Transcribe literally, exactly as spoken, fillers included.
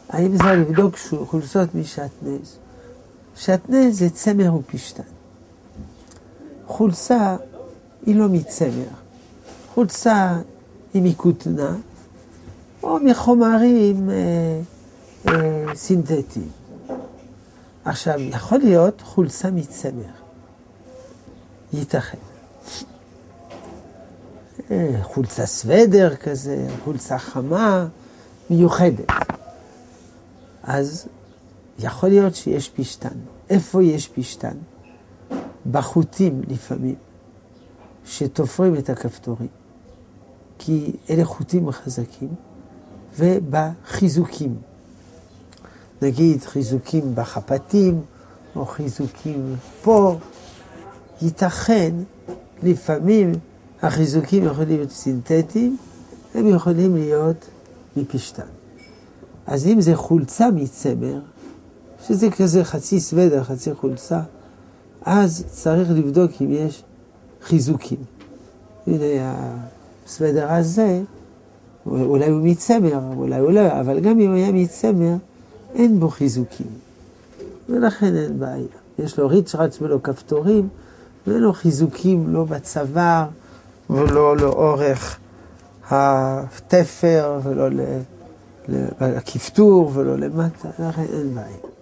האם אפשר לבדוק חולצות משעטנז? שעטנז זה צמר ופשטן. חולצה היא לא מצמר. חולצה היא מכותנה, או מחומרים אה, אה, סינתטיים. עכשיו, יכול להיות חולצה מצמר. ייתכן. אה, חולצה סוודר כזה, חולצה חמה, מיוחדת. אז יכול להיות שיש פשטן. איפה יש פשטן? בחוטים לפעמים, שתופרים את הכפתורים. כי אלה חוטים חזקים, ובחיזוקים. נגיד חיזוקים בחפתים, או חיזוקים פה, ייתכן, לפעמים החיזוקים יכולים להיות סינתטיים, הם יכולים להיות מפשטן. אז אם זה חולצה מצמר, שזה כזה חצי סוודר, חצי חולצה, אז צריך לבדוק אם יש חיזוקים. הנה הסוודר הזה, אולי הוא מצמר, אולי הוא לא, אבל גם אם הוא היה מצמר, אין בו חיזוקים. ולכן אין בעיה. יש לו ריצ'רץ ולא כפתורים, ואין לו חיזוקים לא בצוואר, ולא לאורך התפר, ולא לכפתור, ולא למטה, לכן אין בעיה.